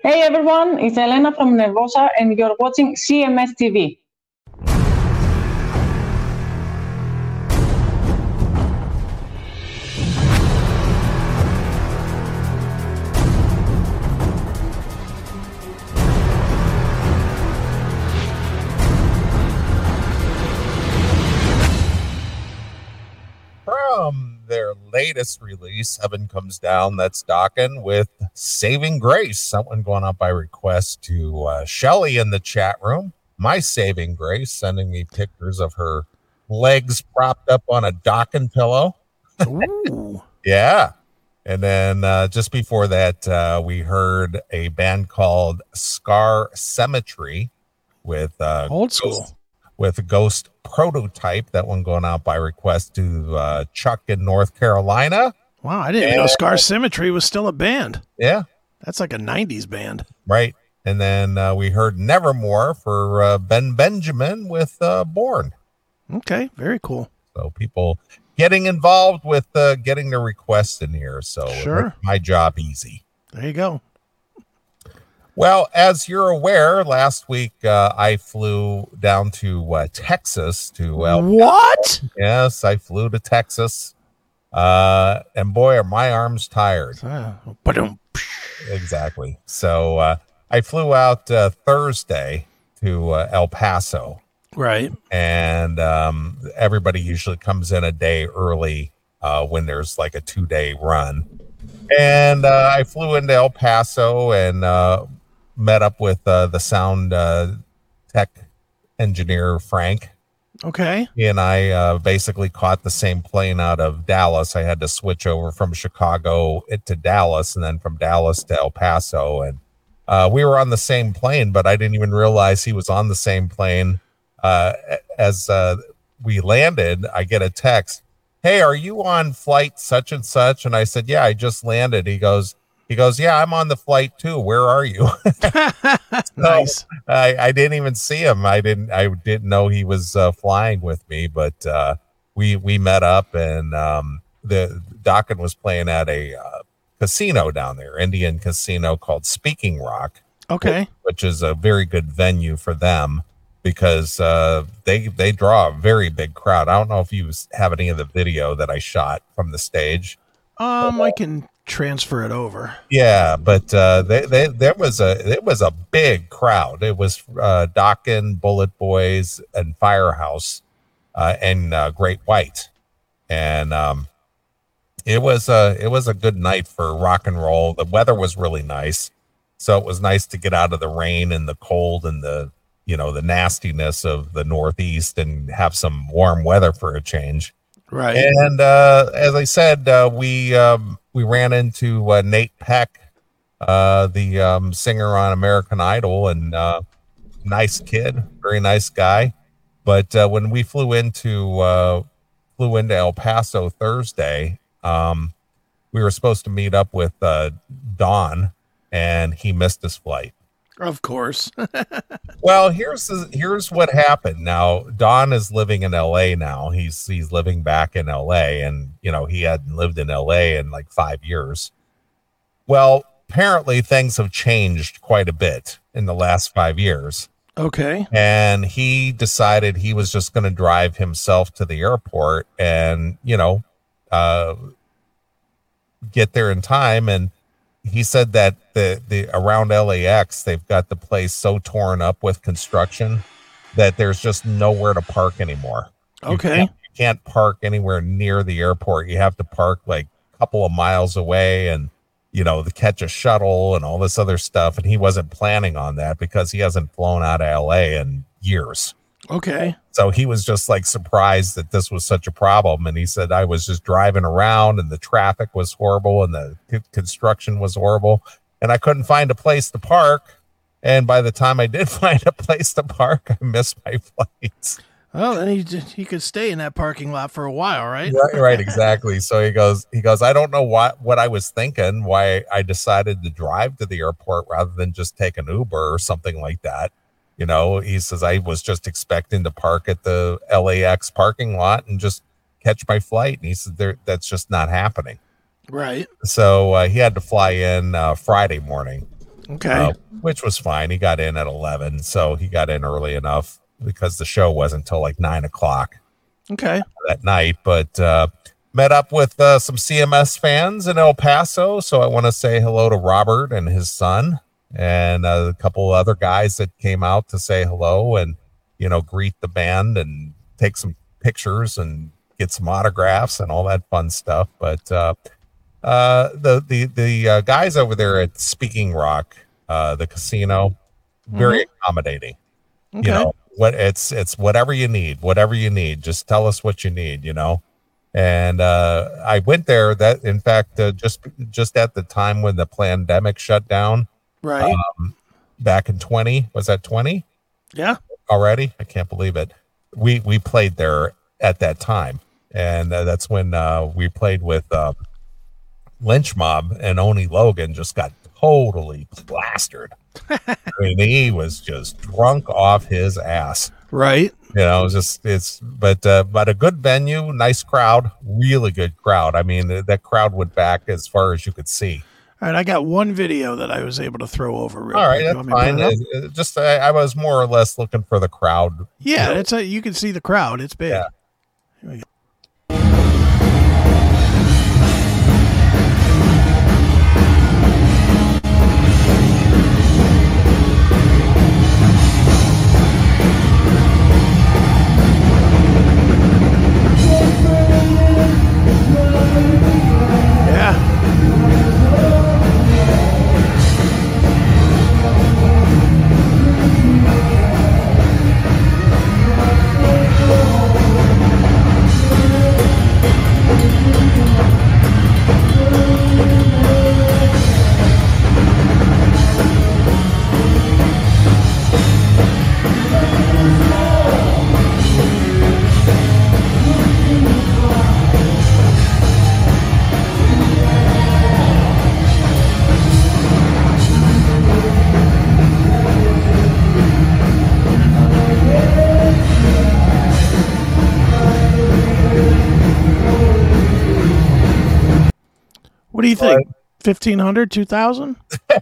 Hey everyone, it's Elena from Nervosa and you're watching CMS TV. From their latest release, Heaven Comes Down, that's Dokken with Saving Grace. That one going out by request to Shelly in the chat room. My Saving Grace, sending me pictures of her legs propped up on a Dokken pillow. Ooh. Yeah. And then just before that, we heard a band called Scar Cemetery with Old school. With Ghost Prototype, that one going out by request to Chuck in North Carolina. Wow, I didn't even know Scar Symmetry was still a band. Yeah. That's like a 90s band. Right. And then we heard Nevermore for Ben Benjamin with Born. Okay, very cool. So people getting involved with getting their requests in here. So Sure. it makes my job easy. There you go. Well, as you're aware, last week I flew down to Texas to what? Yes, I flew to Texas, and boy, are my arms tired. Exactly. So I flew out Thursday to El Paso, right? And everybody usually comes in a day early when there's like a 2-day run, and I flew into El Paso and met up with the sound tech engineer, Frank. Okay. He and I basically caught the same plane out of Dallas. I had to switch over from Chicago to Dallas and then from Dallas to El Paso. And we were on the same plane, but I didn't even realize he was on the same plane. As we landed, I get a text, "Hey, are you on flight such and such?" And I said, "Yeah, I just landed." He goes, "Yeah, I'm on the flight too. Where are you?" Nice. So, I didn't even see him. I didn't know he was flying with me, but we met up, and the Dokken was playing at a casino down there, Indian casino called Speaking Rock. Okay. Which is a very good venue for them because they draw a very big crowd. I don't know if you have any of the video that I shot from the stage. I can transfer it over. Yeah, but it was a big crowd. It was Dokken, Bullet Boys, and Firehouse, and Great White, and it was a good night for rock and roll. The weather was really nice, so it was nice to get out of the rain and the cold and the nastiness of the Northeast and have some warm weather for a change. Right. And as I said, we ran into Nate Peck, the singer on American Idol, and nice kid, very nice guy. But when we flew into El Paso Thursday, we were supposed to meet up with Don, and he missed his flight. Of course. Well, here's what happened. Now, Don is living in LA now. He's living back in LA, and he hadn't lived in LA in like 5 years. Well, apparently things have changed quite a bit in the last 5 years. Okay. And he decided he was just going to drive himself to the airport and, get there in time. And he said that the around LAX, they've got the place so torn up with construction that there's just nowhere to park anymore. Okay. You can't park anywhere near the airport. You have to park like a couple of miles away and, to catch a shuttle and all this other stuff. And he wasn't planning on that because he hasn't flown out of LA in years. Okay. So he was just like surprised that this was such a problem. And he said, I was just driving around and the traffic was horrible and the construction was horrible. And I couldn't find a place to park. And by the time I did find a place to park, I missed my flights. Well, then he could stay in that parking lot for a while, right? Right, exactly. So he goes, I don't know what I was thinking, why I decided to drive to the airport rather than just take an Uber or something like that. He says, I was just expecting to park at the LAX parking lot and just catch my flight. And he said, that's just not happening. Right. So he had to fly in Friday morning. Okay. which was fine. He got in at 11, so he got in early enough because the show wasn't until like 9 o'clock Okay. that night. But met up with some CMS fans in El Paso, so I want to say hello to Robert and his son, and a couple other guys that came out to say hello and greet the band and take some pictures and get some autographs and all that fun stuff. But the guys over there at Speaking Rock, the casino, very accommodating. Okay. It's whatever you need, just tell us what you need. And I went there that in fact just at the time when the pandemic shut down, Right. back in 20, was that 20 Yeah. already? I can't believe it. We played there at that time, and that's when we played with Lynch Mob, and Oni Logan just got totally plastered. I mean, he was just drunk off his ass. Right. But a good venue, nice crowd, really good crowd. I mean, that crowd went back as far as you could see. All right. I got one video that I was able to throw over. Real All right, quick. that's fine. Just I was more or less looking for the crowd. Yeah, you can see the crowd. It's big. Yeah. Here we go. What do you think? 1,500, 2,000?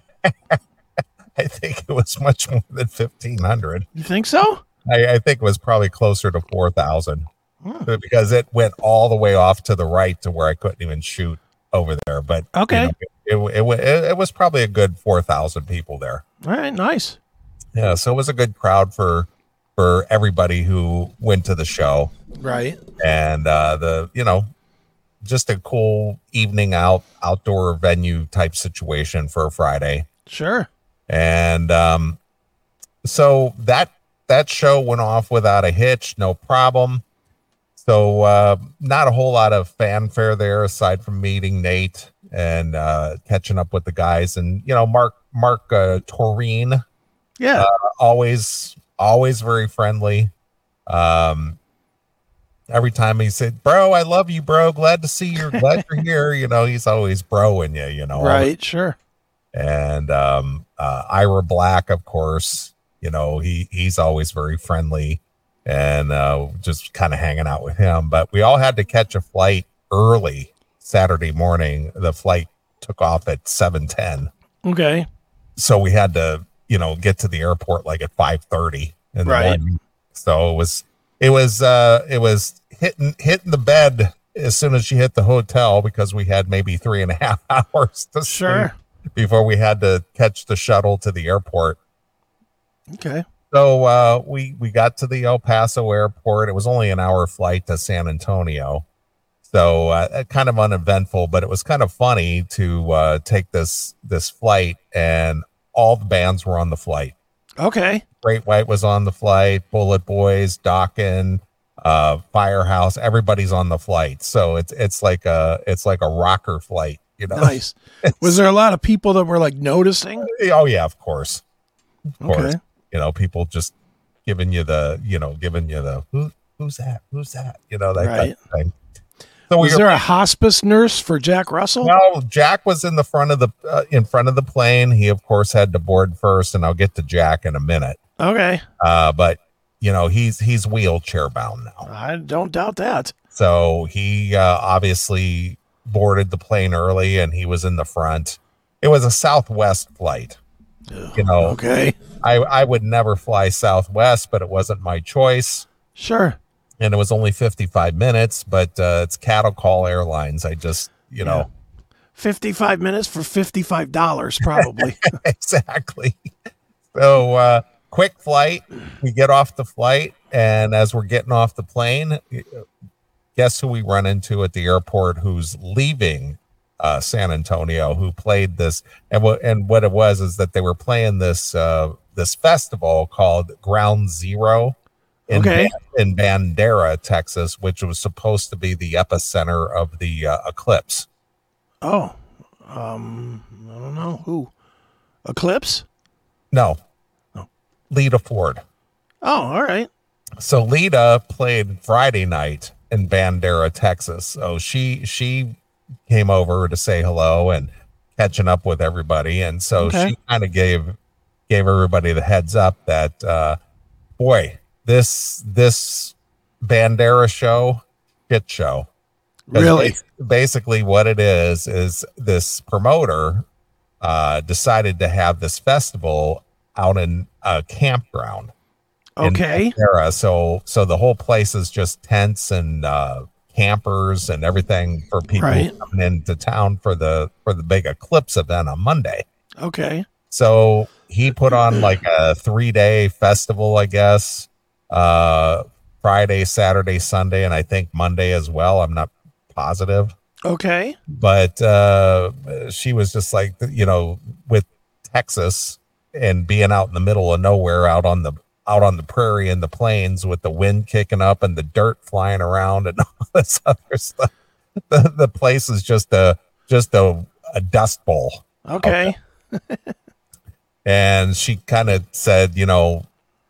I think it was much more than 1,500. You think so? I think it was probably closer to 4,000 because it went all the way off to the right to where I couldn't even shoot over there. But okay, it was probably a good 4,000 people there. All right, nice. Yeah, so it was a good crowd for everybody who went to the show. Right. And just a cool evening outdoor venue type situation for a Friday. Sure. And so that show went off without a hitch, no problem. So not a whole lot of fanfare there aside from meeting Nate and catching up with the guys. And Mark Toreen, yeah, always very friendly. Every time he said, "Bro, I love you, bro. Glad you're here." He's always broing you. Right, sure. And Ira Black, of course, he's always very friendly, and just kind of hanging out with him. But we all had to catch a flight early Saturday morning. The flight took off at 7:10. Okay. So we had to, get to the airport like at 5:30 in the morning. So it was hitting the bed as soon as you hit the hotel, because we had maybe 3.5 hours to sleep before we had to catch the shuttle to the airport. Okay. So we got to the El Paso airport. It was only an hour flight to San Antonio. So kind of uneventful, but it was kind of funny to take this flight, and all the bands were on the flight. Okay. Great White was on the flight, Bullet Boys, Dokken, Firehouse, everybody's on the flight. So it's like a rocker flight, Nice. Was there a lot of people that were like noticing? Oh yeah, of course. Okay. People just giving you the who's that? That kind of thing. So was there a hospice nurse for Jack Russell? No, Jack was in the front of the plane. He of course had to board first, and I'll get to Jack in a minute. Okay. But he's wheelchair bound now. I don't doubt that. So he obviously boarded the plane early, and he was in the front. It was a Southwest flight. Okay. I would never fly Southwest, but it wasn't my choice. Sure. And it was only 55 minutes, but it's Cattle Call Airlines. I just, 55 minutes for $55, probably. exactly. So quick flight. We get off the flight, and as we're getting off the plane, guess who we run into at the airport who's leaving San Antonio, who played this. And what it was is that they were playing this festival called Ground Zero in Bandera, Texas, which was supposed to be the epicenter of the eclipse. Oh, I don't know who. Eclipse? No. Lita Ford. Oh, all right. So Lita played Friday night in Bandera, Texas. So she came over to say hello and catching up with everybody. And so she kind of gave everybody the heads up that, boy, this Bandera show, shit show. Really? Basically what it is this promoter decided to have this festival out in a campground. Okay. So the whole place is just tents and campers and everything for people coming into town for the big eclipse event on Monday. Okay. So he put on like a 3-day festival, I guess. Friday, Saturday, Sunday, and I think Monday as well. I'm not positive. Okay. But she was just like, with Texas and being out in the middle of nowhere, out on the prairie and the plains with the wind kicking up and the dirt flying around and all this other stuff. The place is just a dust bowl. Okay. And she kind of said, you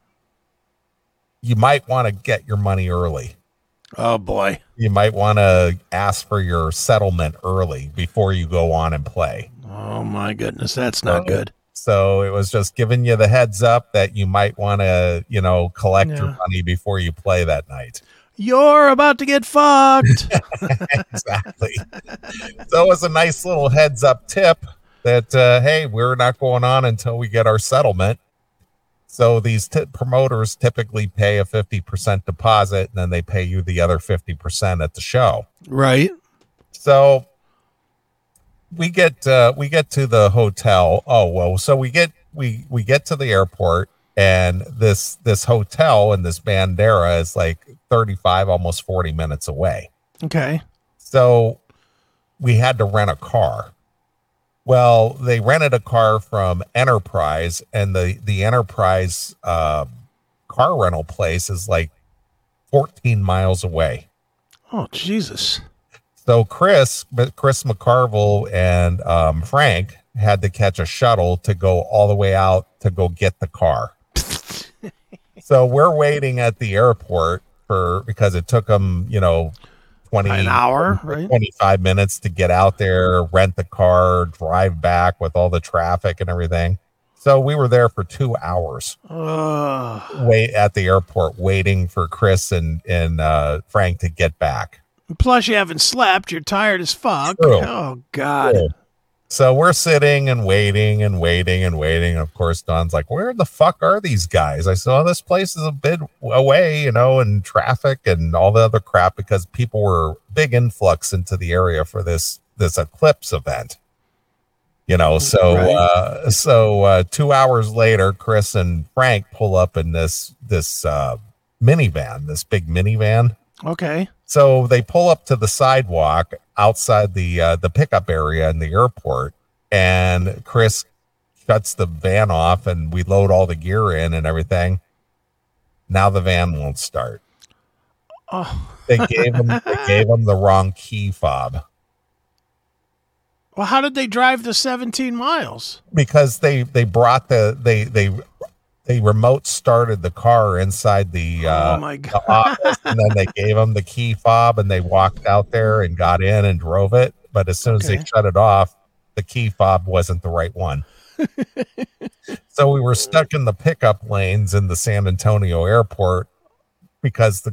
might want to get your money early. Oh boy. You might want to ask for your settlement early before you go on and play. Oh my goodness. That's not good. So it was just giving you the heads up that you might want to, collect your money before you play that night. You're about to get fucked. Exactly. So it was a nice little heads up tip that, hey, we're not going on until we get our settlement. So these promoters typically pay a 50% deposit, and then they pay you the other 50% at the show. Right. So we get to the hotel. Oh, well, so we get to the airport, and this hotel in this Bandera is like 35, almost 40 minutes away. Okay. So we had to rent a car. Well, they rented a car from Enterprise, and the Enterprise car rental place is like 14 miles away. Oh, Jesus. So Chris McCarville and Frank had to catch a shuttle to go all the way out to go get the car. So we're waiting at the airport because it took them, an hour, right? 25 minutes to get out there, rent the car, drive back with all the traffic and everything. So we were there for 2 hours. Wait at the airport waiting for Chris and Frank to get back. Plus, you haven't slept. You're tired as fuck. True. Oh, God. True. So we're sitting and waiting and waiting and waiting. Of course, Don's like, where the fuck are these guys? I said, oh, this place is a bit away, and traffic and all the other crap, because people were big influx into the area for this eclipse event. So 2 hours later, Chris and Frank pull up in this minivan, this big minivan. Okay. So they pull up to the sidewalk outside the pickup area in the airport, and Chris shuts the van off, and we load all the gear in and everything. Now the van won't start. Oh. They gave him the wrong key fob. Well, how did they drive the 17 miles? Because they brought they remote started the car inside the office, and then they gave them the key fob, and they walked out there and got in and drove it. But as soon as they shut it off, the key fob wasn't the right one. So we were stuck in the pickup lanes in the San Antonio airport because the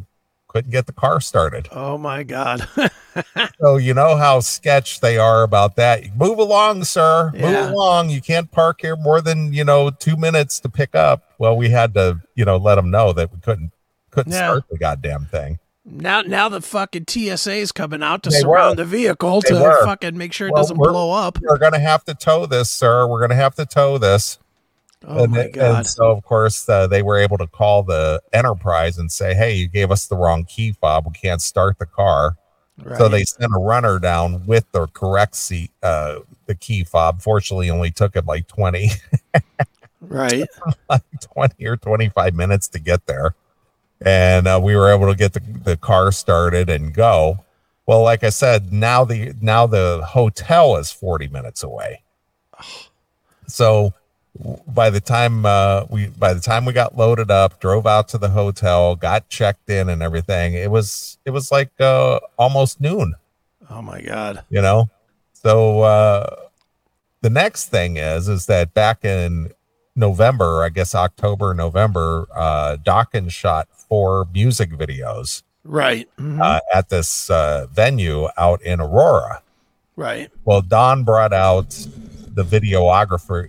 couldn't get the car started. Oh my God. So you know how sketch they are about that. Move along, sir. Yeah. Move along. You can't park here more than 2 minutes to pick up. Well, we had to let them know that we couldn't start the goddamn thing. Now the fucking TSA is coming out to They surround were. the vehicle They to were. fucking make sure it doesn't blow up. We're gonna have to tow this, sir. We're gonna have to tow this. Oh my God. And so, of course, they were able to call the Enterprise and say, "Hey, you gave us the wrong key fob. We can't start the car." Right. So they sent a runner down with the correct the key fob. Fortunately, only took him like 20 Right. 20 or 25 minutes to get there. And we were able to get the car started and go. Well, like I said, now the hotel is 40 minutes away. So by the time we got loaded up, drove out to the hotel, got checked in and everything, it was like almost noon. Oh my God. So the next thing is that back in November, I guess October, November, Dawkins shot 4 music videos Right. Mm-hmm. at this venue out in Aurora. Right. Well, Don brought out the videographer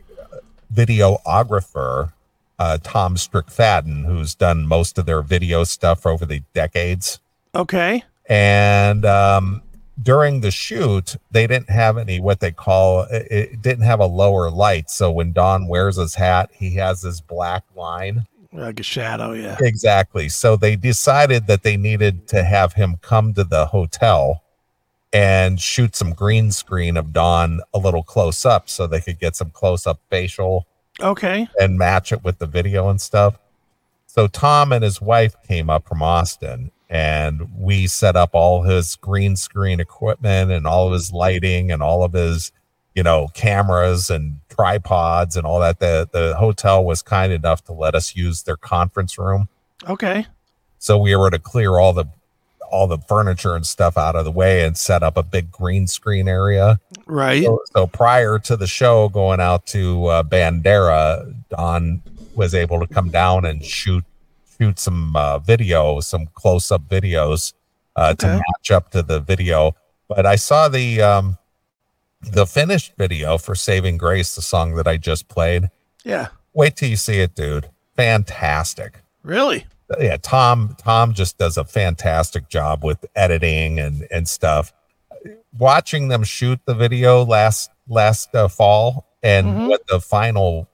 Tom Strickfaden, who's done most of their video stuff over the decades. Okay. And during the shoot, they didn't have what they call it didn't have a lower light. So when Don wears his hat, he has this black line. Like a shadow, yeah. Exactly. So they decided that they needed to have him come to the hotel and shoot some green screen of Don a little close up so they could get some close up facial. Okay. And match it with the video and stuff. So Tom and his wife came up from Austin, and we set up all his green screen equipment and all of his lighting and all of his, cameras and tripods and all that. The hotel was kind enough to let us use their conference room. Okay. So we were to clear all the furniture and stuff out of the way and set up a big green screen area. Right. So prior to the show going out to Bandera, Don was able to come down and shoot some video, some close-up videos to match up to the video. But I saw the finished video for Saving Grace, the song that I just played. Yeah. Wait till you see it, dude. Fantastic. Really? Yeah, Tom just does a fantastic job with editing and stuff. Watching them shoot the video last fall and what the final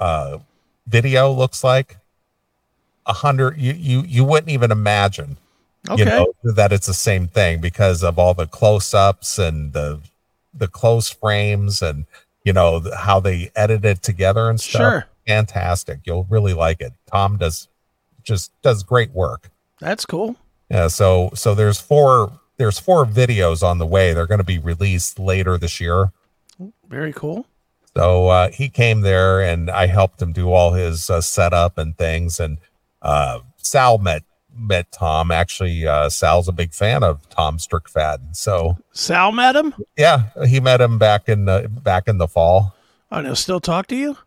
video looks like, 100 you wouldn't even imagine that it's the same thing because of all the close-ups and the close frames and how they edit it together and stuff. Sure. Fantastic. You'll really like it. Tom does great work. That's cool. Yeah, so there's four videos on the way. They're going to be released later this year. Very cool. So he came there and I helped him do all his setup and things. And Sal met Tom. Actually, Sal's a big fan of Tom Strickfaden. So Sal met him? Yeah, he met him back in the fall. Oh, and he'll still talk to you?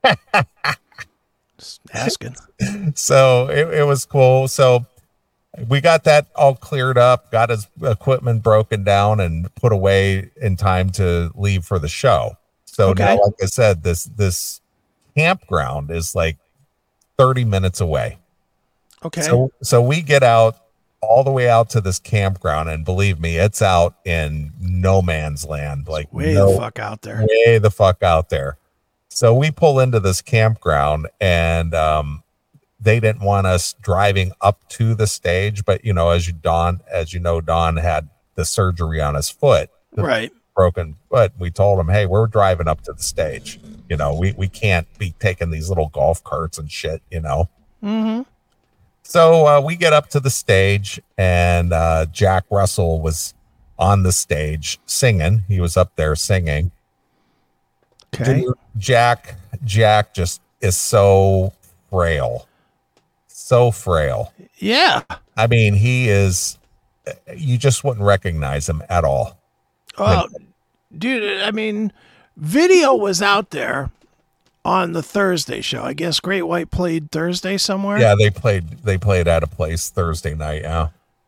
Just asking. So it was cool. So we got that all cleared up, got his equipment broken down and put away in time to leave for the show. So now, like I said, this campground is like 30 minutes away. Okay. So we get out all the way out to this campground, and believe me, it's out in no man's land. Like way the fuck out there. Way the fuck out there. So we pull into this campground, and they didn't want us driving up to the stage, but as you know, Don had the surgery on his foot, right? Broken foot. We told him, hey, we're driving up to the stage. We can't be taking these little golf carts and shit. Mm-hmm. So we get up to the stage, and Jack Russell was on the stage singing. He was up there singing. Okay. Dude, Jack just is so frail. So frail. Yeah. I mean, he is, you just wouldn't recognize him at all. Oh, dude, I mean, video was out there on the Thursday show. I guess Great White played Thursday somewhere. Yeah, they played at a place Thursday night. Yeah.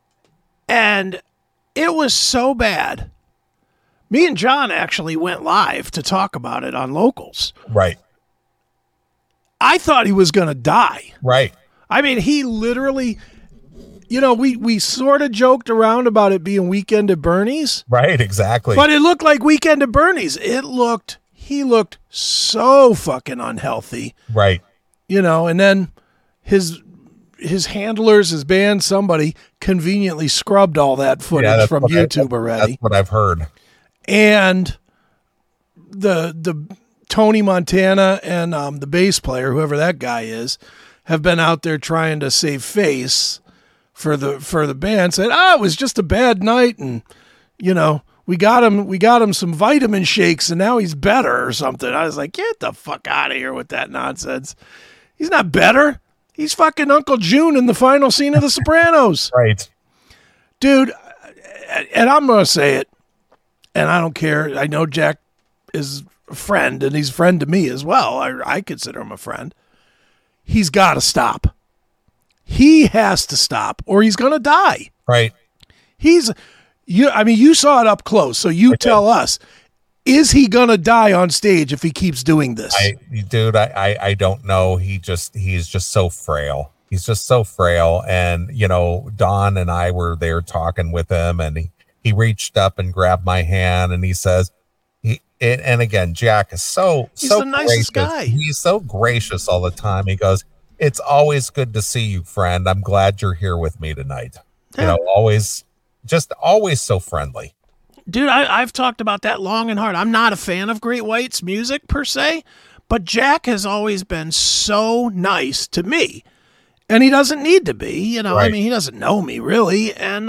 And it was so bad. Me and John actually went live to talk about it on Locals. Right. I thought he was going to die. Right. I mean, he literally, we sort of joked around about it being Weekend at Bernie's. Right, exactly. But it looked like Weekend at Bernie's. He looked so fucking unhealthy. Right. And then his handlers, his band, somebody conveniently scrubbed all that footage from YouTube already. That's what I've heard. And the Tony Montana and the bass player, whoever that guy is, have been out there trying to save face for the band. Said, it was just a bad night, and we got him some vitamin shakes, and now he's better or something. I was like, get the fuck out of here with that nonsense. He's not better. He's fucking Uncle June in the final scene of The Sopranos. Right. Dude, and I'm going to say it, and I don't care. I know Jack is a friend, and he's a friend to me as well. I consider him a friend. He's got to stop. He has to stop, or he's going to die. Right. You saw it up close, so tell us, is he going to die on stage if he keeps doing this? I don't know. He's just so frail. He's just so frail. And, Don and I were there talking with him, and he reached up and grabbed my hand, and he says, and again, Jack is he's the nicest guy. He's so gracious all the time. He goes, it's always good to see you, friend. I'm glad you're here with me tonight. Yeah. Always so friendly. Dude, I've talked about that long and hard. I'm not a fan of Great White's music per se, but Jack has always been so nice to me. And he doesn't need to be, Right. I mean, he doesn't know me really. And,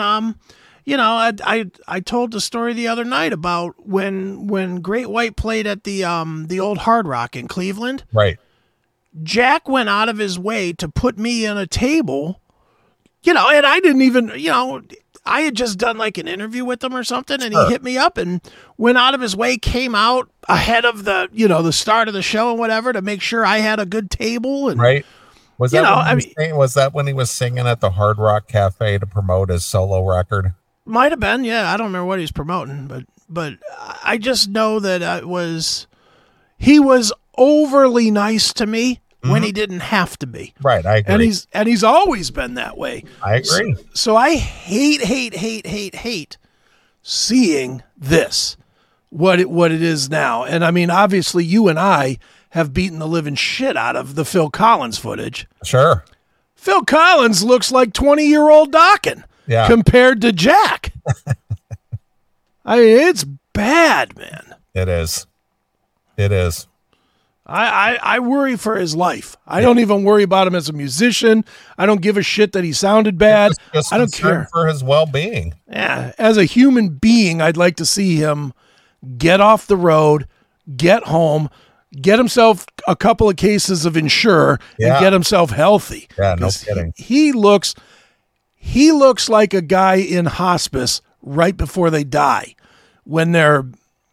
I told the story the other night about when Great White played at the old Hard Rock in Cleveland. Right. Jack went out of his way to put me in a table, and I didn't even, I had just done like an interview with him or something, and he hit me up and went out of his way, came out ahead of the start of the show and whatever to make sure I had a good table. And, right. Was that when he was singing at the Hard Rock Cafe to promote his solo record? Might have been. Yeah. I don't remember what he's promoting, but I just know that he was overly nice to me when he didn't have to be. Right, I agree. And he's always been that way. I agree. So I hate seeing this, what it is now. And I mean, obviously you and I have beaten the living shit out of the Phil Collins footage. Sure. Phil Collins looks like 20-year-old Dokken compared to Jack. I mean, it's bad, man. It is. It is. I worry for his life. I don't even worry about him as a musician. I don't give a shit that he sounded bad. I don't care for his well-being. Yeah, as a human being, I'd like to see him get off the road, get home, get himself a couple of cases of Ensure, and get himself healthy. Yeah, no kidding. He looks like a guy in hospice right before they die, when their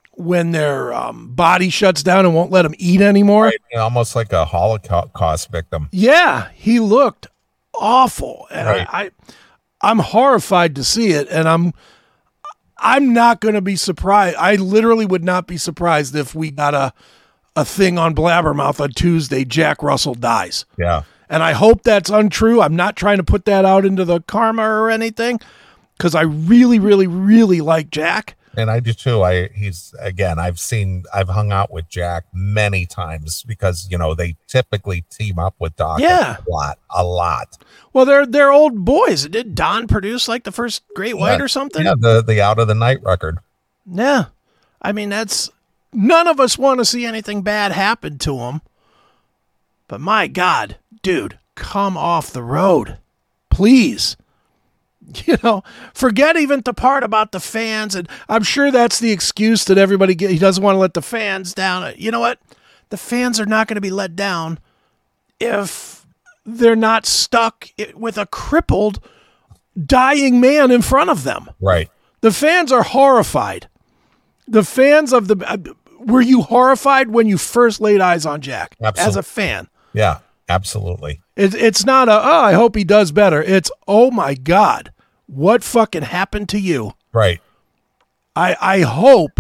body shuts down and won't let them eat anymore. Right, almost like a Holocaust victim. Yeah, he looked awful. And right. I'm horrified to see it, and I'm not going to be surprised. I literally would not be surprised if we got a thing on Blabbermouth on Tuesday, Jack Russell dies. Yeah. And I hope that's untrue. I'm not trying to put that out into the karma or anything, because I really, really, really like Jack. And I do too. I've hung out with Jack many times because, they typically team up with Doc a lot. Well, they're old boys. Did Don produce like the first Great White or something? Yeah, the Out of the Night record. Yeah. I mean, none of us want to see anything bad happen to him. But my God, dude, come off the road, please. Forget even the part about the fans. And I'm sure that's the excuse that everybody he doesn't want to let the fans down. You know what? The fans are not going to be let down if they're not stuck with a crippled, dying man in front of them. Right. The fans are horrified. The fans were you horrified when you first laid eyes on Jack? Absolutely. As a fan? Yeah, absolutely. It's not I hope he does better. It's, oh my God, What fucking happened to you? Right. I hope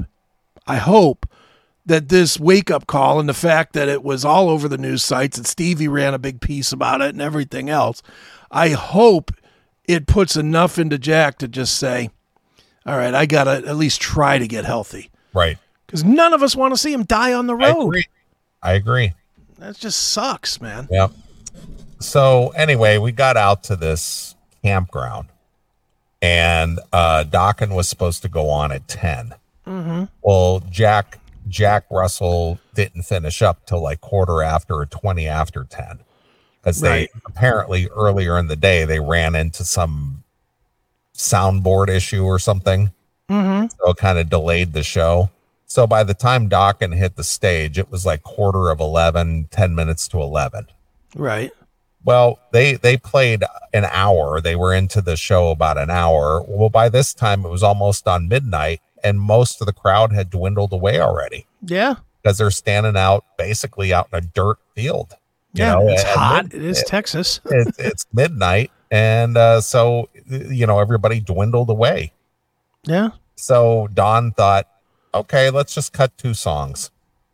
that this wake-up call and the fact that it was all over the news sites and Stevie ran a big piece about it and everything else, I hope it puts enough into Jack to just say, all right, I got to at least try to get healthy. Right. Because none of us want to see him die on the road. I agree. That just sucks, man. Yep. So anyway, we got out to this campground, and Dokken was supposed to go on at 10. Mm-hmm. Well, Jack Russell didn't finish up till like quarter after or 20 after 10, because they apparently earlier in the day they ran into some soundboard issue or something. Mm-hmm. So it kind of delayed the show. So by the time Dokken hit the stage, it was like quarter of 11, 10 minutes to 11. Right. Well, they played an hour. They were into the show about an hour. Well, by this time it was almost on midnight, and most of the crowd had dwindled away already. Yeah. Because they're standing out basically out in a dirt field. Yeah, it's hot. It is Texas. It's midnight. And so, everybody dwindled away. Yeah. So Don thought, okay, let's just cut 2 songs,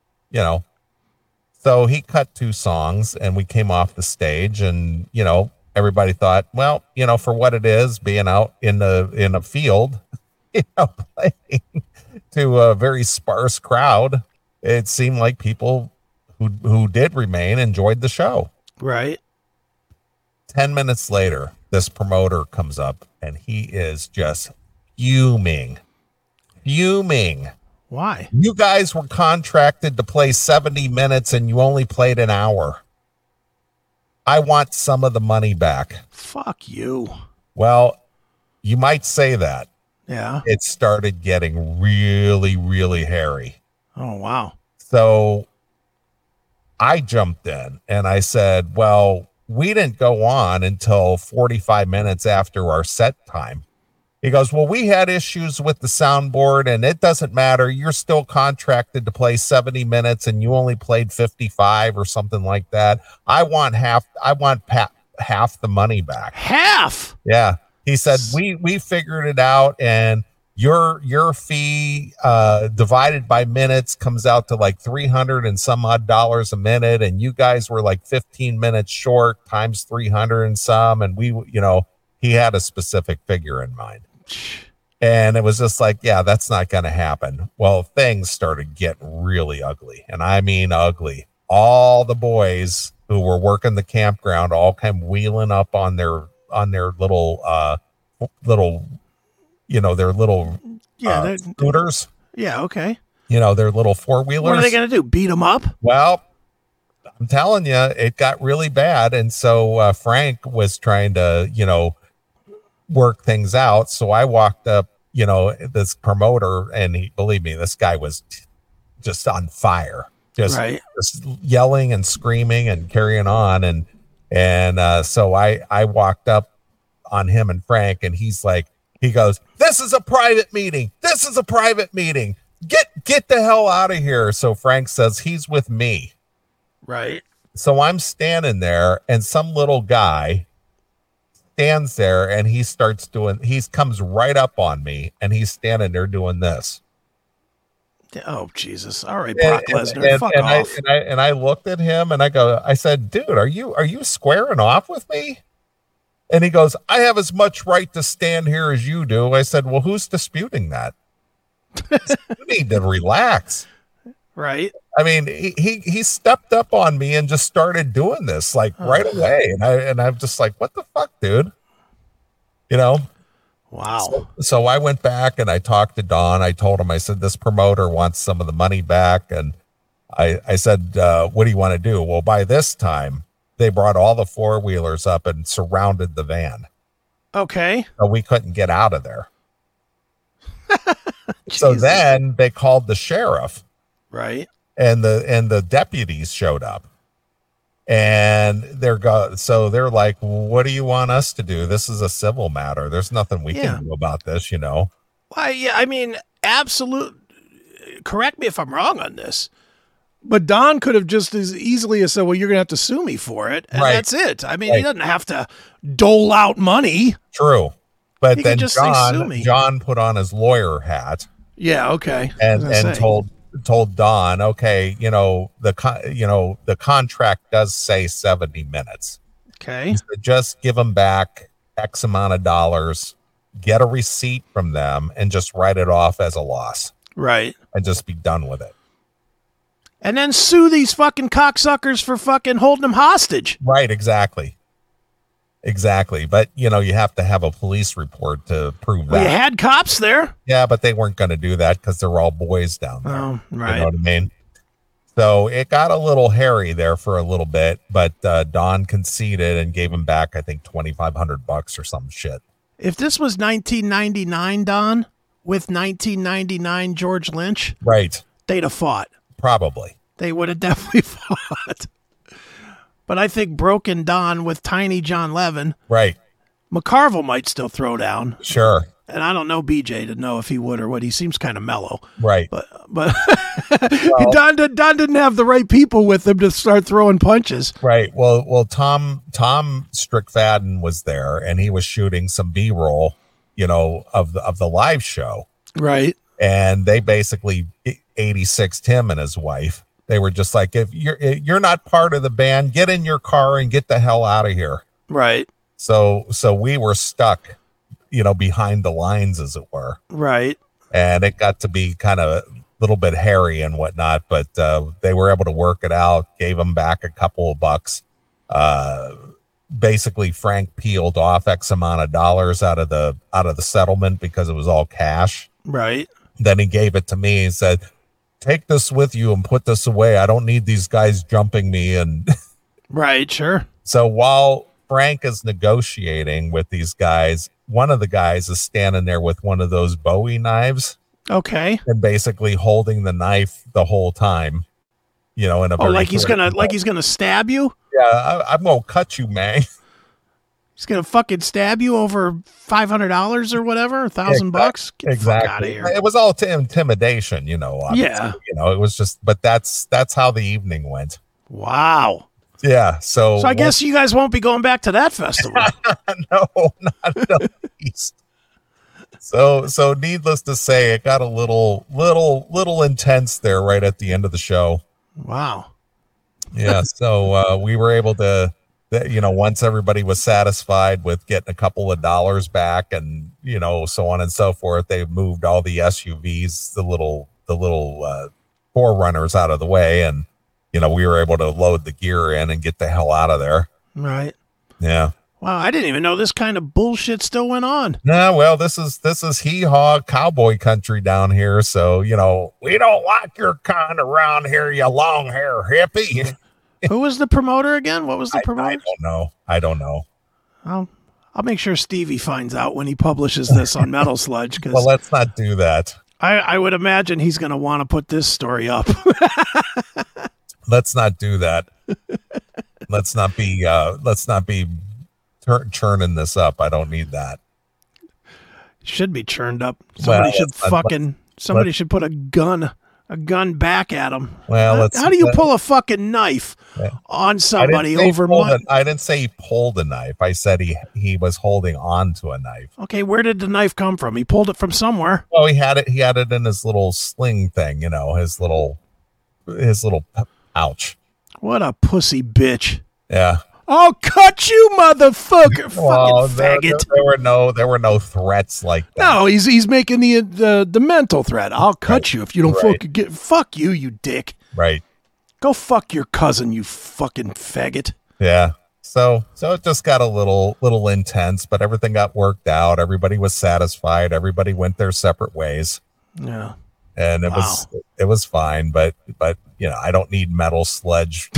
So he cut 2 songs and we came off the stage, and, everybody thought, well, for what it is, being out in a field, playing to a very sparse crowd, it seemed like people who did remain enjoyed the show. Right. 10 minutes later, this promoter comes up and he is just fuming. Why? You guys were contracted to play 70 minutes and you only played an hour. I want some of the money back. Fuck you. Well, you might say that. Yeah. It started getting really, really hairy. Oh, wow. So I jumped in and I said, well, we didn't go on until 45 minutes after our set time. He goes, well, we had issues with the soundboard and it doesn't matter. You're still contracted to play 70 minutes and you only played 55 or something like that. I want half the money back. Half? Yeah. He said, we figured it out, and your fee divided by minutes comes out to like $300 and some odd dollars a minute. And you guys were like 15 minutes short times 300 and some. And he had a specific figure in mind. And it was just like, yeah, that's not going to happen. Well, things started getting really ugly. And I mean ugly. All the boys who were working the campground all came wheeling up on their little scooters. Yeah. Okay. Their little 4-wheelers. What are they going to do? Beat them up? Well, I'm telling you, it got really bad. And so Frank was trying to, work things out. So I walked up, this promoter, and believe me, this guy was just on fire, just yelling and screaming and carrying on. And so I walked up on him and Frank, and he goes, this is a private meeting. Get the hell out of here. So Frank says he's with me. Right. So I'm standing there, and some little guy stands there, and he comes right up on me, and he's standing there doing this. Oh, Jesus. All right, Brock Lesnar, fuck off. I looked at him and I said, dude, are you squaring off with me? And he goes, I have as much right to stand here as you do. I said, well, who's disputing that? You need to relax. Right. I mean, he stepped up on me and just started doing this right away. And I'm just like, what the fuck, dude? Wow. So I went back and I talked to Don. I told him, I said, this promoter wants some of the money back. And I said, what do you want to do? Well, by this time, they brought all the 4-wheelers up and surrounded the van. Okay. So we couldn't get out of there. So then they called the sheriff. Right. And the deputies showed up. And so they're like, what do you want us to do? This is a civil matter. There's nothing we can do about this, Why, yeah, I mean, correct me if I'm wrong on this, but Don could have just as easily as said, well, you're going to have to sue me for it. And that's it. I mean, he doesn't have to dole out money. True. But He then could just say, "Sue me." John put on his lawyer hat Yeah, okay. and told Don, okay, the contract does say 70 minutes. Okay. He said, just give them back X amount of dollars, get a receipt from them, and just write it off as a loss. Right. And just be done with it. And then sue these fucking cocksuckers for fucking holding them hostage. Right, exactly. But, you have to have a police report to prove that. Well, you had cops there. Yeah, but they weren't going to do that because they're all boys down there. Oh, right. You know what I mean? So it got a little hairy there for a little bit, but Don conceded and gave him back, I think, $2,500 or some shit. If this was 1999, Don, with 1999 George Lynch, right, they'd have fought. Probably. They would have definitely fought. But I think Broken Don with Tiny John Levin, right, McCarville might still throw down. Sure. And I don't know BJ to know if he would or what. He seems kind of mellow. Right. But Don didn't have the right people with him to start throwing punches. Right. Well, Tom Strickfaden was there, and he was shooting some B-roll, of the live show. Right. And they basically 86'd him and his wife. They were just like, if you're not part of the band, get in your car and get the hell out of here. Right. So we were stuck, behind the lines, as it were. Right. And it got to be kind of a little bit hairy and whatnot, but they were able to work it out, gave them back a couple of bucks. Basically, Frank peeled off X amount of dollars out of the settlement because it was all cash. Right. Then he gave it to me and said, take this with you and put this away. I don't need these guys jumping me. And right, sure. So while Frank is negotiating with these guys, one of the guys is standing there with one of those Bowie knives. Okay. And basically holding the knife the whole time, in a very like he's gonna stab you? Yeah, I'm gonna cut you, man. He's gonna fucking stab you over $500 or whatever, $1,000. Get the fuck out of here. It was all intimidation, obviously. Yeah. It was just, but that's how the evening went. Wow. Yeah. So I guess you guys won't be going back to that festival. No, not in the least. So needless to say, it got a little intense there right at the end of the show. Wow. Yeah. So we were able to, once everybody was satisfied with getting a couple of dollars back and, so on and so forth, they moved all the SUVs, the little Forerunners out of the way. And, we were able to load the gear in and get the hell out of there. Right. Yeah. Wow. I didn't even know this kind of bullshit still went on. No, well, this is hee-haw cowboy country down here. So, we don't like your kind around here, you long hair hippie. Who was the promoter again? What was the promoter? I don't know. I'll make sure Stevie finds out when he publishes this on Metal Sludge. Well, let's not do that. I would imagine he's going to want to put this story up. Let's not do that. Let's not be churning this up. I don't need that. Should be churned up. Somebody should put a gun back at him. Well, how do you pull a fucking knife on somebody over money? I didn't say he pulled a knife. I said he was holding on to a knife. Okay, where did the knife come from? He pulled it from somewhere. Oh, he had it in his little sling thing, his little pouch. What a pussy bitch. Yeah. I'll cut you, motherfucker. Well, fucking faggot. There were no threats like that. No, he's making the mental threat. I'll cut you if you don't fuck you, you dick. Right. Go fuck your cousin, you fucking faggot. Yeah. So it just got a little intense, but everything got worked out. Everybody was satisfied. Everybody went their separate ways. Yeah. And it was fine, but I don't need Metal Sludge,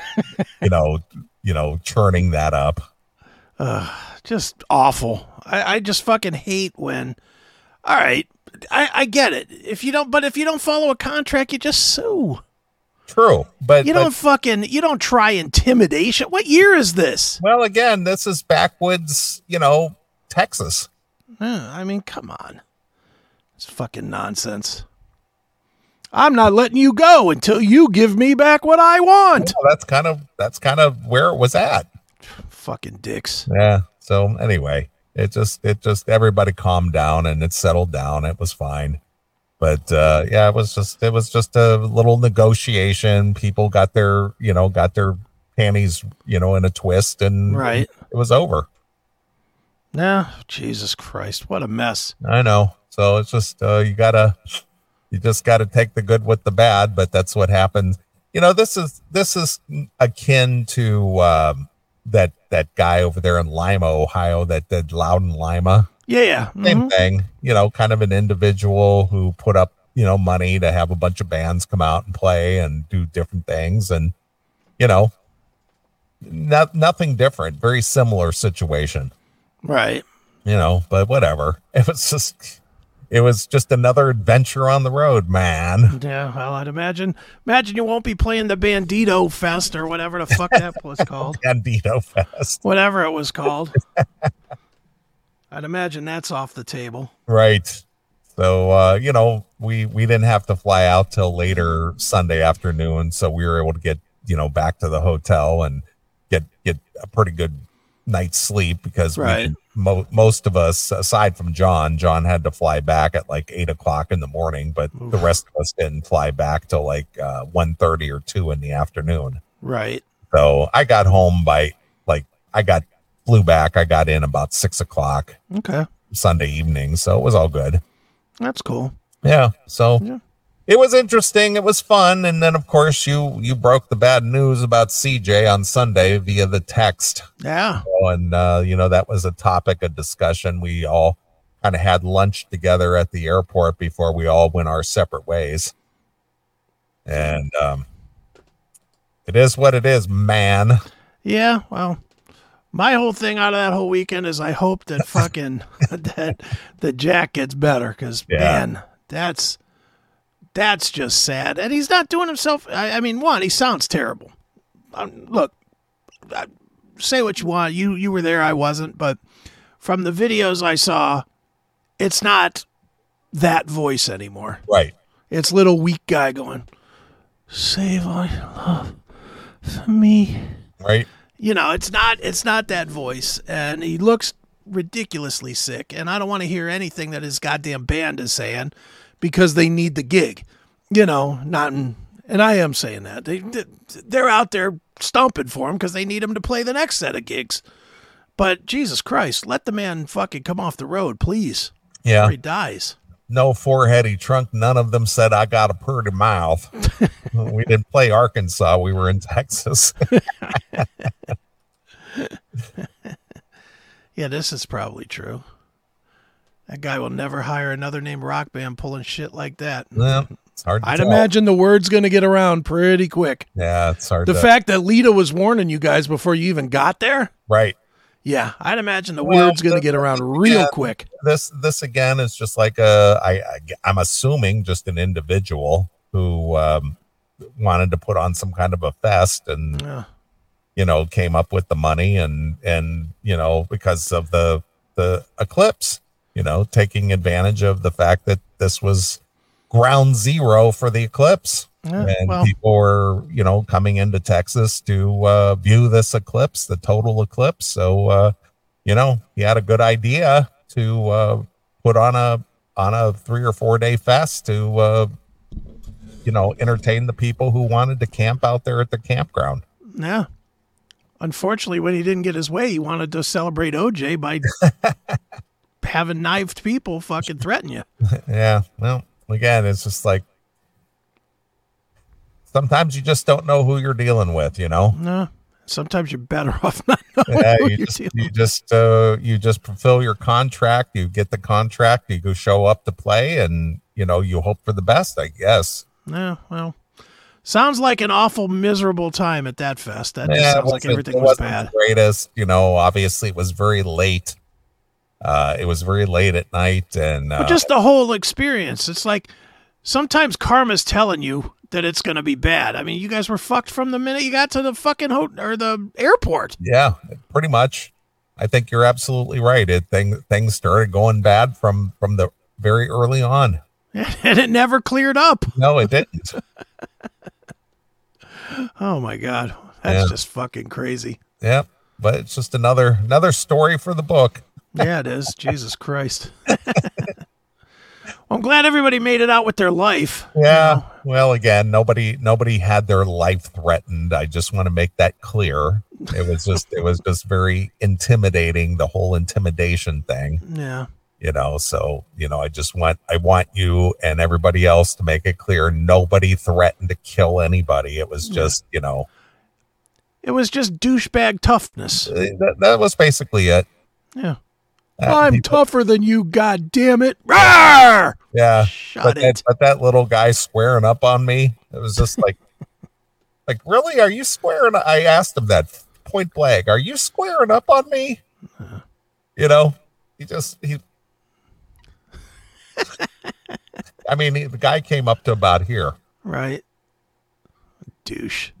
churning that up. Just awful. I just fucking hate when. All right, I get it. If you don't follow a contract, you just sue. True, but you don't try intimidation. What year is this? Well, again, this is backwoods, Texas. I mean, come on, it's fucking nonsense. I'm not letting you go until you give me back what I want. Well, that's kind of where it was at. Fucking dicks. Yeah. So anyway, It just everybody calmed down and it settled down. It was fine. But yeah, it was just a little negotiation. People got their panties, in a twist, and Right. it was over. Nah, Jesus Christ, what a mess. I know. So it's just you just gotta take the good with the bad, but that's what happened. This is akin to that guy over there in Lima, Ohio, that did Loudon Lima. Yeah. Same thing, kind of an individual who put up, money to have a bunch of bands come out and play and do different things. And, nothing different, very similar situation, Right. But whatever. It was just another adventure on the road, man. Yeah, well, I'd imagine you won't be playing the Bandito Fest or whatever the fuck that was called. Bandito Fest. Whatever it was called. I'd imagine that's off the table. Right. So, we didn't have to fly out till later Sunday afternoon. So we were able to get, back to the hotel and get a pretty good night's sleep because Right. Most of us, aside from John had to fly back at like 8:00 in the morning, but the rest of us didn't fly back till like 1:30 or 2 in the afternoon. Right. So I got home by flew back. I got in about 6:00 Okay. Sunday evening. So it was all good. That's cool. Yeah. So Yeah. it was interesting. It was fun. And then of course you broke the bad news about CJ on Sunday via the text. Yeah. And, that was a topic of discussion. We all kind of had lunch together at the airport before we all went our separate ways. And it is what it is, man. Yeah, well, my whole thing out of that whole weekend is I hope that fucking that Jack gets better because man, that's just sad, and he's not doing himself. I mean, one, he sounds terrible. Look, say what you want. You were there, I wasn't, but from the videos I saw, it's not that voice anymore. Right. It's little weak guy going, "Save all your love for me." Right. It's not that voice, and he looks ridiculously sick, and I don't want to hear anything that his goddamn band is saying because they need the gig. And I am saying that. They're out there stomping for him because they need him to play the next set of gigs. But Jesus Christ, let the man fucking come off the road, please. Yeah. Before he dies. No foreheady trunk. None of them said I got a pretty mouth. We didn't play Arkansas. We were in Texas. Yeah, this is probably true. That guy will never hire another named Rock Band pulling shit like that. Well, it's hard to I'd tell. imagine the word's going to get around pretty quick. Yeah, it's hard The to... fact that Lita was warning you guys before you even got there, Right. yeah, I'd imagine the word's going to get around real quick. This again is just like I'm assuming just an individual who wanted to put on some kind of a fest and came up with the money and because of the eclipse, taking advantage of the fact that this was ground zero for the eclipse. And people were, coming into Texas to view this eclipse, the total eclipse. So, he had a good idea to put on a 3 or 4 day fest to, entertain the people who wanted to camp out there at the campground. Yeah. Unfortunately, when he didn't get his way, he wanted to celebrate OJ by having knifed people fucking threaten you. Yeah. Well, again, it's just like, sometimes you just don't know who you're dealing with, No. Sometimes you're better off not knowing Yeah, who you you're just dealing you just fulfill your contract. You get the contract. You go show up to play, and you hope for the best, I guess. Yeah, well, sounds like an awful miserable time at that fest. That just Yeah, sounds like everything it was wasn't bad. the greatest. Obviously it was very late. It was very late at night, and But just the whole experience. It's like sometimes karma's telling you that it's going to be bad. I mean, you guys were fucked from the minute you got to the fucking or the airport. yeah, pretty much. I think you're absolutely right. Things started going bad from the very early on. And it never cleared up. No, it didn't. Oh my God. That's Yeah. just fucking crazy. Yeah, but it's just another story for the book. Yeah, it is. Jesus Christ. Well, I'm glad everybody made it out with their life. Yeah. You know? Well, again, nobody had their life threatened. I just want to make that clear. It was just very intimidating, the whole intimidation thing. Yeah. So, I want you and everybody else to make it clear. Nobody threatened to kill anybody. It was just, It was just douchebag toughness. that was basically it. Yeah. I'm tougher than you, god damn it. Rawr! Yeah. Shut it. But that little guy squaring up on me, it was just like, really? Are you squaring? I asked him that point blank. Are you squaring up on me? He the guy came up to about here. Right. Douche.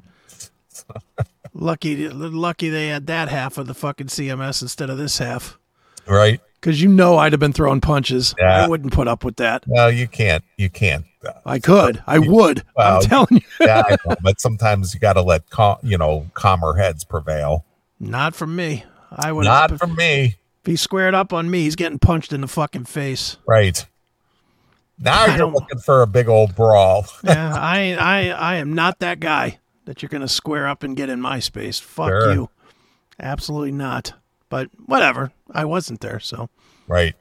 Lucky they had that half of the fucking CMS instead of this half. Right. Because I'd have been throwing punches. Yeah. I wouldn't put up with that. No, you can't. I could. I would. Well, I'm telling you. Yeah, I know, but sometimes you got to let calmer heads prevail. Not from me. I would. Not from me. If he squared up on me, he's getting punched in the fucking face. Right. Now you're looking for a big old brawl. Yeah, I am not that guy that you're going to square up and get in my space. Fuck Sure. you. Absolutely not. But whatever. I wasn't there, so. Right.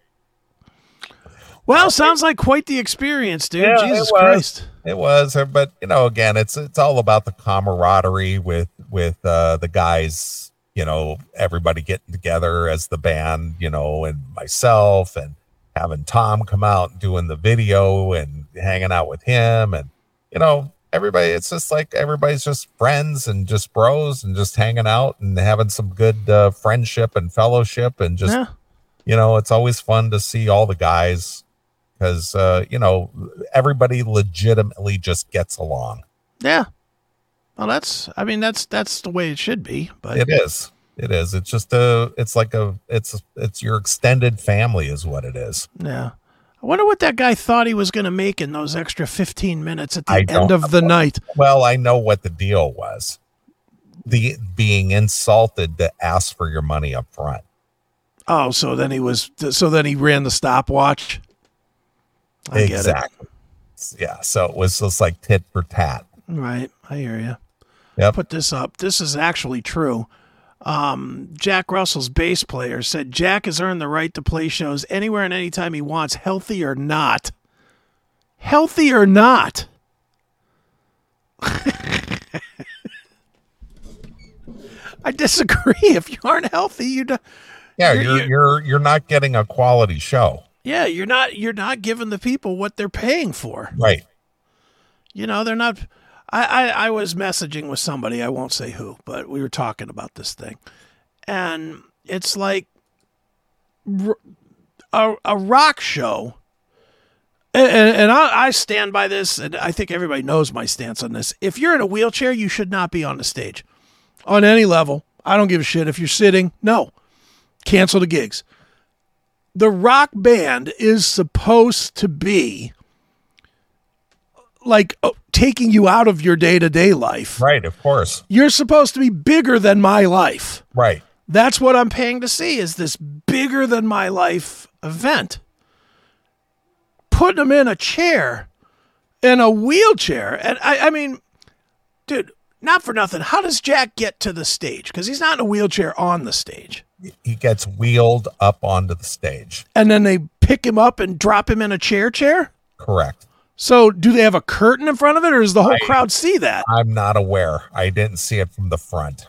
Well, sounds like quite the experience, dude. Yeah, Jesus Christ. It was, but again, it's all about the camaraderie with the guys, everybody getting together as the band, and myself and having Tom come out and doing the video and hanging out with him and everybody. It's just like everybody's just friends and just bros and just hanging out and having some good friendship and fellowship and just it's always fun to see all the guys. Because, everybody legitimately just gets along. Yeah. Well, that's the way it should be. But It is. It's just it's your extended family is what it is. Yeah. I wonder what that guy thought he was going to make in those extra 15 minutes at the end of the night. Well, I know what the deal was. The being insulted to ask for your money up front. Oh, so then he ran the stopwatch. I get exactly. Yeah. So it was just like tit for tat. Right. I hear you. Yep. Put this up. This is actually true. Jack Russell's bass player said Jack has earned the right to play shows anywhere and anytime he wants, healthy or not. Healthy or not. I disagree. If you aren't healthy, you're not getting a quality show. Yeah, you're not giving the people what they're paying for. Right. They're not. I was messaging with somebody, I won't say who, but we were talking about this thing. And it's like a rock show. And I stand by this, and I think everybody knows my stance on this. If you're in a wheelchair, you should not be on the stage. On any level. I don't give a shit. If you're sitting, no. Cancel the gigs. The rock band is supposed to be like taking you out of your day-to-day life. Right, of course. You're supposed to be bigger than my life. Right. That's what I'm paying to see, is this bigger than my life event. Putting them in a chair, in a wheelchair. And I mean, dude, not for nothing. How does Jack get to the stage? Because he's not in a wheelchair on the stage. He gets wheeled up onto the stage. And then they pick him up and drop him in a chair? Correct. So do they have a curtain in front of it, or does the whole crowd see that? I'm not aware. I didn't see it from the front.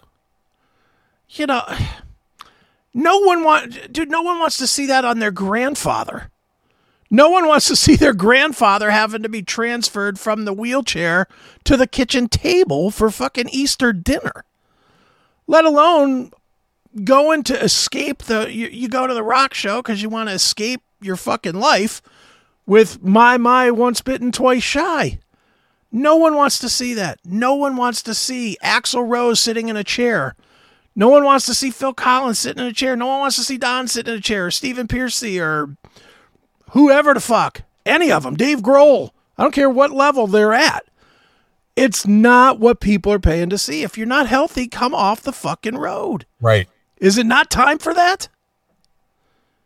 No one wants to see that on their grandfather. No one wants to see their grandfather having to be transferred from the wheelchair to the kitchen table for fucking Easter dinner. Let alone going to escape you go to the rock show because you want to escape your fucking life with my once bitten twice shy. No one wants to see that. No one wants to see Axl Rose sitting in a chair. No one wants to see Phil Collins sitting in a chair. No one wants to see Don sitting in a chair, or Stephen Pearcy, or whoever the fuck. Any of them. Dave Grohl. I don't care what level they're at. It's not what people are paying to see. If you're not healthy, come off the fucking road. Right. Is it not time for that?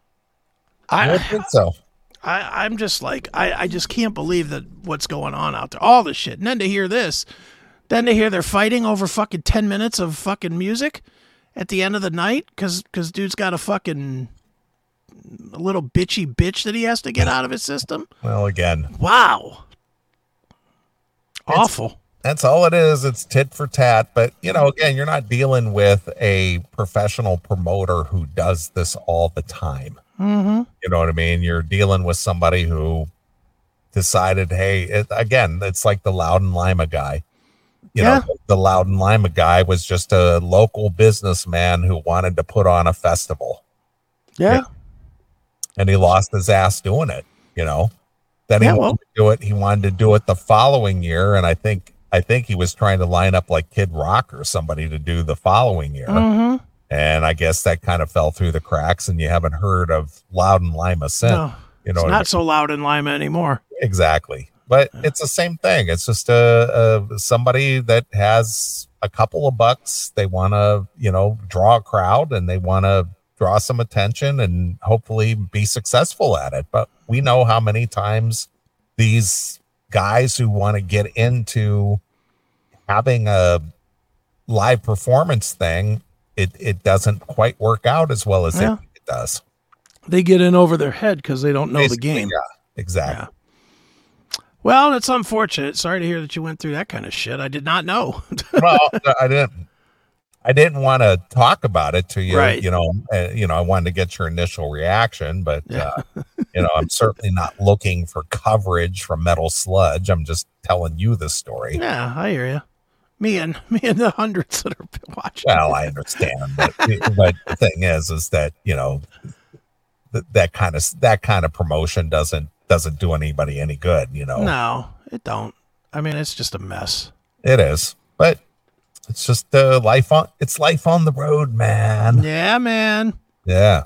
I don't think so. I'm just like, I just can't believe that what's going on out there. All this shit. And then to hear this, then to hear they're fighting over fucking 10 minutes of fucking music at the end of the night because dude's got a little bitchy bitch that he has to get out of his system. Well, again. Wow. Awful. That's all it is. It's tit for tat. But, again, you're not dealing with a professional promoter who does this all the time. Mm-hmm. You know what I mean? You're dealing with somebody who decided, hey, it's like the Loudon Lima guy. You know, the Loudon Lima guy was just a local businessman who wanted to put on a festival. Yeah. And he lost his ass doing it, Then he wanted to do it. He wanted to do it the following year. And I think he was trying to line up like Kid Rock or somebody to do the following year. Mm-hmm. And I guess that kind of fell through the cracks, and you haven't heard of Loudon Lima since. No, it's not so loud in Lima anymore. Exactly. But it's the same thing. It's just somebody that has a couple of bucks. They want to, draw a crowd, and they want to draw some attention and hopefully be successful at it. But we know how many times these guys who want to get into having a live performance thing, it doesn't quite work out as well as it does. They get in over their head because they don't know Basically, the game. Yeah, exactly. Yeah. Well, it's unfortunate. Sorry to hear that you went through that kind of shit. I did not know. Well, I didn't want to talk about it to you. Right. I wanted to get your initial reaction, but I'm certainly not looking for coverage from Metal Sludge. I'm just telling you the story. Yeah, I hear you. Me and the hundreds that are watching. Well, I understand, but the thing is that that kind of promotion doesn't do anybody any good. No, it don't. I mean, it's just a mess. It is, but it's just life on the road, man. Yeah, man. Yeah.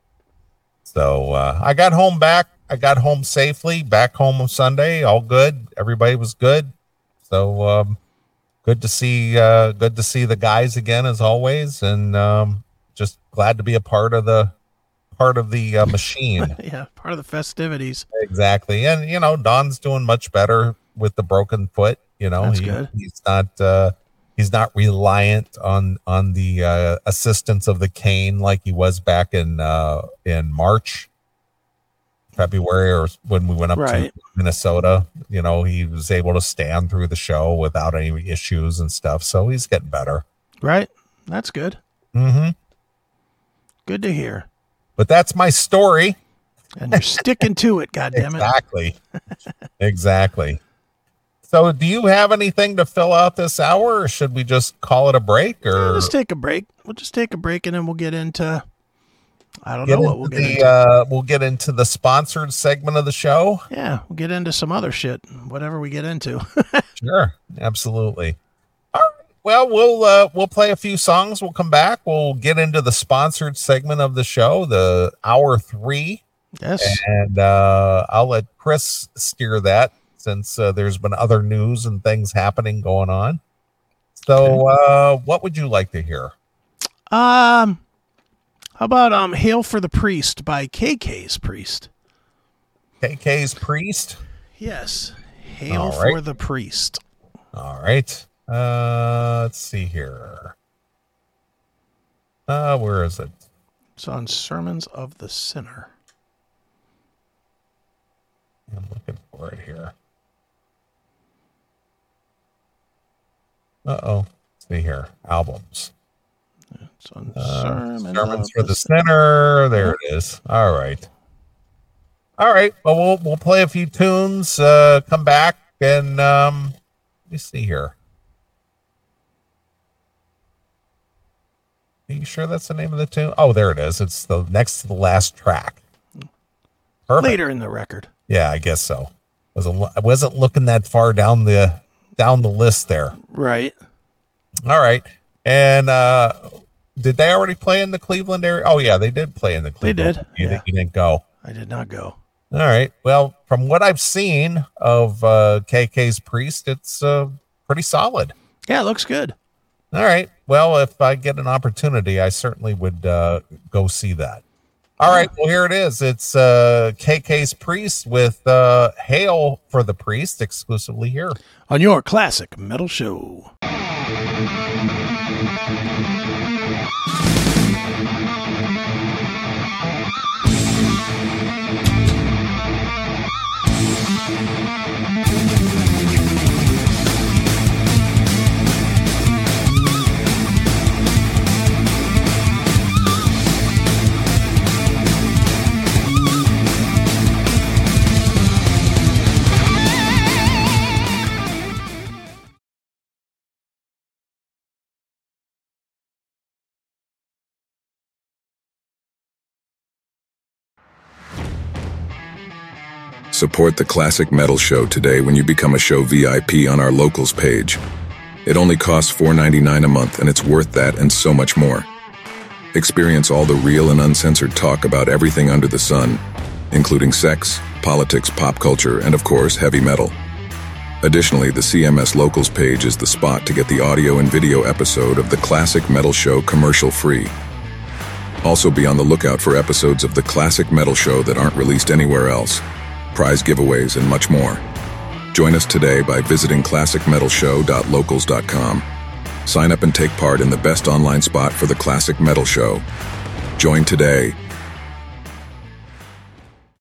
So I got home safely. Back home on Sunday, all good. Everybody was good. So. Good to see the guys again as always, and just glad to be a part of the machine. Yeah, part of the festivities. Exactly, and Don's doing much better with the broken foot. That's good. He's not reliant on the assistance of the cane like he was back in March. February, or when we went up to Minnesota, he was able to stand through the show without any issues and stuff. So he's getting better. Right. That's good. Mm-hmm. Good to hear. But that's my story. And you're sticking to it, goddammit. Exactly. Exactly. So do you have anything to fill out this hour, or should we just call it a break? Or let's take a break. We'll just take a break, and then we'll get into... I don't know what we'll get into. We'll get into the sponsored segment of the show. Yeah, we'll get into some other shit, whatever we get into. Sure, absolutely. All right. Well, we'll play a few songs. We'll come back. We'll get into the sponsored segment of the show, the hour 3. Yes. And I'll let Chris steer that since there's been other news and things happening going on. So, what would you like to hear? How about Hail for the Priest by KK's Priest? KK's Priest? Yes. Hail for the Priest. All right. Let's see here. Where is it? It's on Sermons of the Sinner. I'm looking for it here. Uh-oh. Let's see here. Albums. It's on Sermons for the Sinner. There it is. All right. Well, we'll play a few tunes, come back, and let me see here. Are you sure that's the name of the tune? Oh, there it is. It's the next to the last track. Perfect. Later in the record. Yeah, I guess so. I wasn't looking that far down the list there. Right. All right. And did they already play in the Cleveland area? Oh, yeah, they did play in the Cleveland. They did. You didn't go. I did not go. All right. Well, from what I've seen of KK's Priest, it's pretty solid. Yeah, it looks good. All right. Well, if I get an opportunity, I certainly would go see that. All right, well, here it is. It's KK's Priest with Hail for the Priest exclusively here on your Classic Metal Show. Support the Classic Metal Show today when you become a show VIP on our locals page. It only costs $4.99 a month, and it's worth that and so much more. Experience all the real and uncensored talk about everything under the sun, including sex, politics, pop culture, and of course, heavy metal. Additionally, the CMS Locals page is the spot to get the audio and video episode of the Classic Metal Show commercial-free. Also be on the lookout for episodes of the Classic Metal Show that aren't released anywhere else, prize giveaways, and much more. Join us today by visiting classicmetalshow.locals.com. Sign up and take part in the best online spot for the Classic Metal Show. Join today